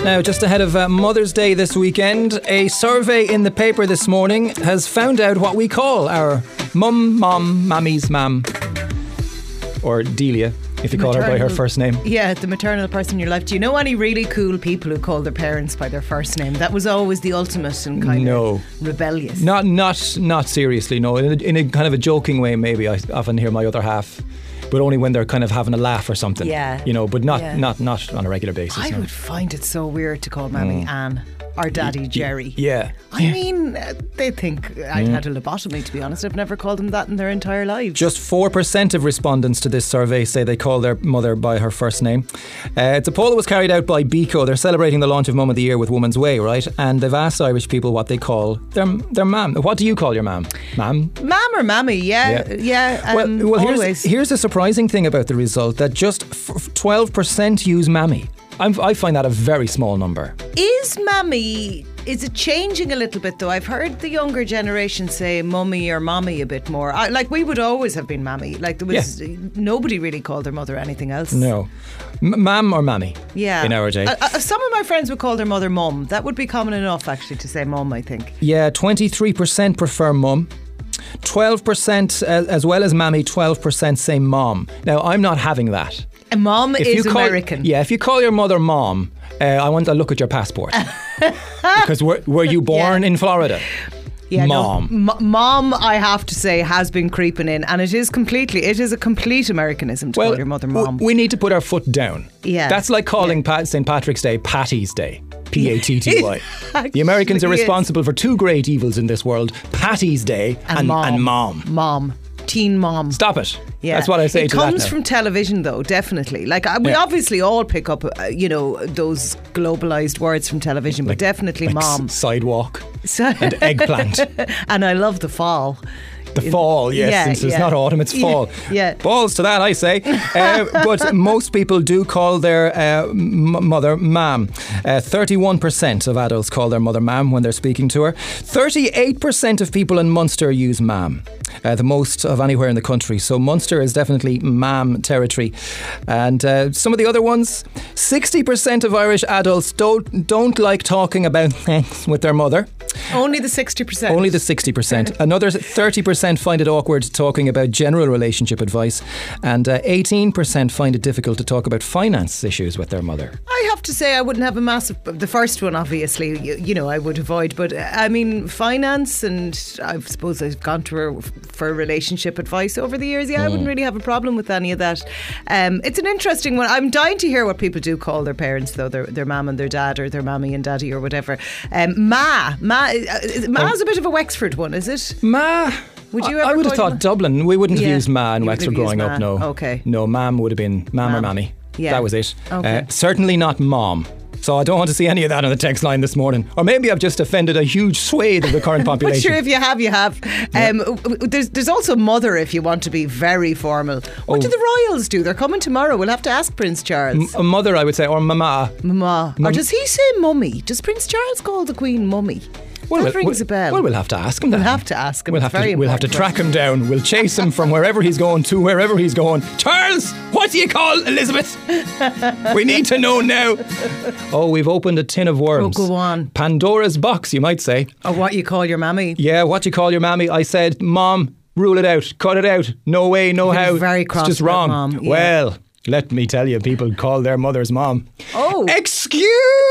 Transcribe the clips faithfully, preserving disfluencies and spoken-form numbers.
Now, just ahead of uh, Mother's Day this weekend, a survey in the paper this morning has found out what we call our mum, mom, mammy's mam, or Delia, if you call her by her first name. Yeah, the maternal person in your life. Do you know any really cool people who call their parents by their first name? That was always the ultimate and kind no. of rebellious. Not, not, not seriously. No, in a, in a kind of a joking way. Maybe I often hear my other half, but only when they're kind of having a laugh or something. Yeah, you know, but not, yeah. not, not on a regular basis. I no. would find it so weird to call Mammy mm. Anne or Daddy Jerry. Yeah. I yeah. mean, uh, they think I'd mm. had a lobotomy, to be honest. I've never called them that in their entire lives. Just four percent of respondents to this survey say they call their mother by her first name. Uh, it's a poll that was carried out by Biko. They're celebrating the launch of Mum of the Year with Woman's Way, right? And they've asked Irish people what they call their their mam. What do you call your mam? Mam? Mam or mammy, yeah. Yeah. yeah um, well, well here's, always. here's the surprising thing about the result, that just twelve percent use mammy. I'm, I find that a very small number. Is mammy, is it changing a little bit though? I've heard the younger generation say mummy or mommy a bit more. I, like we would always have been mammy. Like there was yeah. nobody really called their mother anything else. No. M- mam or mammy. Yeah. In our day. Uh, uh, some of my friends would call their mother mum. That would be common enough actually to say mum, I think. Yeah, twenty-three percent prefer mum. twelve percent uh, as well as mammy, twelve percent say mom. Now I'm not having that. A mom if is call, American. Yeah, if you call your mother mom, uh, I want to look at your passport. Because were, were you born yeah. in Florida? Yeah, mom. No, m- mom, I have to say, has been creeping in, and it is completely, it is a complete Americanism to well, call your mother mom. W- we need to put our foot down. Yeah. That's like calling yeah. Pat, Saint Patrick's Day Patty's Day. P A T T Y. The Americans are responsible is. for two great evils in this world, Patty's Day and, and, mom. and mom. Mom. Teen mom. Stop it. Yeah. That's what I say it to that It comes now. from television though, definitely. Like we yeah. obviously all pick up, uh, you know, those globalised words from television, like, but definitely like mom. S- sidewalk and eggplant. And I love the fall. The fall, yes, yeah, since it's yeah. not autumn, it's fall. Yeah. Balls to that, I say. Uh, but most people do call their uh, m- mother mam. Uh, thirty-one percent of adults call their mother mam when they're speaking to her. thirty-eight percent of people in Munster use mam. Uh, the most of anywhere in the country. So Munster is definitely mam territory. And uh, some of the other ones, sixty percent of Irish adults don't don't like talking about sex with their mother. Only the sixty percent. Only the sixty percent. Another thirty percent find it awkward talking about general relationship advice, and uh, eighteen percent find it difficult to talk about finance issues with their mother. I have to say I wouldn't have a massive... The first one, obviously, you, you know, I would avoid. But, uh, I mean, finance, and I suppose I've gone to her for relationship advice over the years. Yeah, mm. I wouldn't really have a problem with any of that. Um, it's an interesting one. I'm dying to hear what people do call their parents, though, their, their mum and their dad, or their mammy and daddy, or whatever. Um, ma. Ma. Uh, Ma's oh. a bit of a Wexford one, is it? Ma. Would you ever I would have thought ma? Dublin. We wouldn't yeah. have used ma in Wexford growing ma. up, no. Okay. No, mam would have been mam, mam. or mammy. Yeah. That was it. Okay. Uh, certainly not mom. So I don't want to see any of that on the text line this morning. Or maybe I've just offended a huge swathe of the current population. But sure, if you have, you have. Um, yeah. There's there's also mother if you want to be very formal. What oh. do the royals do? They're coming tomorrow. We'll have to ask Prince Charles. M- mother, I would say, or mama. Mama. Mum- or does he say mummy? Does Prince Charles call the Queen mummy? Well, that we'll, rings a bell. Well, we'll have to ask him that. We'll have to ask him. We'll, have to, we'll have to track him down. We'll chase him from wherever he's going to wherever he's going. Charles, what do you call Elizabeth? We need to know now. Oh, we've opened a tin of worms. Oh, go on. Pandora's box, you might say. Or what you call your mammy. Yeah, what you call your mammy. I said, Mom, rule it out. Cut it out. No way, no You're how. Very cross it's just wrong. Mom. Yeah. Well, let me tell you, people call their mother's mom. Oh. Excuse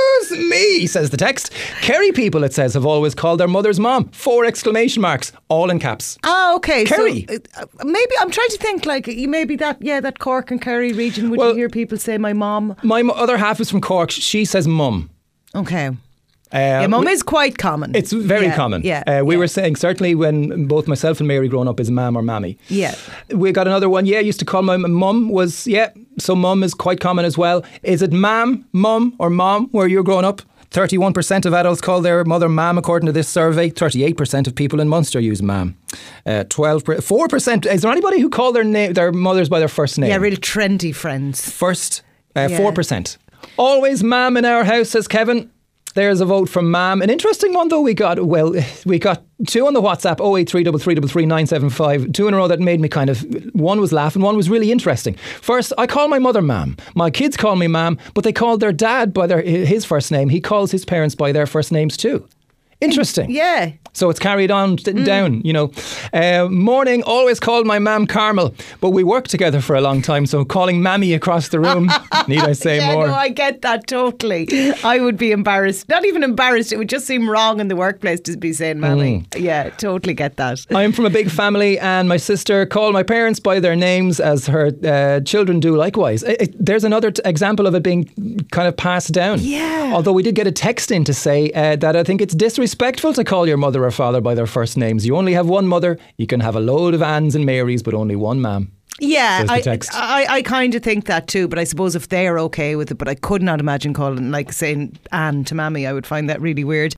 me, says the text. Kerry people, it says, have always called their mother's mom. Four exclamation marks, all in caps. Ah, okay. Kerry. So, uh, maybe, I'm trying to think, like, maybe that, yeah, that Cork and Kerry region, would well, you hear people say my mom? My other half is from Cork. She says mum. Okay. Uh, yeah, mum we, is quite common. It's very yeah, common. Yeah, uh, we yeah. were saying, certainly when both myself and Mary growing up, is mam or mammy. Yeah. We got another one. Yeah, used to call my mum was, yeah, so mum is quite common as well. Is it mam, mum or mom where you're growing up? thirty-one percent of adults call their mother mam according to this survey. thirty-eight percent of people in Munster use mam. Uh, twelve per, four percent. Is there anybody who call their name, their mothers by their first name? Yeah, really trendy friends. First, uh, yeah. four percent. Always mam in our house, says Kevin. There's a vote from Mam. An interesting one though. We got well, we got two on the WhatsApp oh eight three three three three three nine seven five. Two in a row that made me kind of. One was laughing. One was really interesting. First, I call my mother Mam. My kids call me Mam, but they call their dad by their his first name. He calls his parents by their first names too. Interesting. Yeah. So it's carried on mm. down, you know. Uh, morning, always called my mam Carmel, but we worked together for a long time, so calling Mammy across the room, need I say yeah, more? No, I get that totally. I would be embarrassed. Not even embarrassed, it would just seem wrong in the workplace to be saying Mammy. Mm. Yeah, totally get that. I'm from a big family and my sister called my parents by their names as her uh, children do likewise. It, it, there's another t- example of it being kind of passed down. Yeah. Although we did get a text in to say uh, that I think it's disrespectful to call your mother or father by their first names. You only have one mother. You can have a load of Anns and Marys, but only one Mam. Yeah, I, I, I kind of think that too, but I suppose if they're okay with it, but I could not imagine calling, like saying Anne to Mammy, I would find that really weird.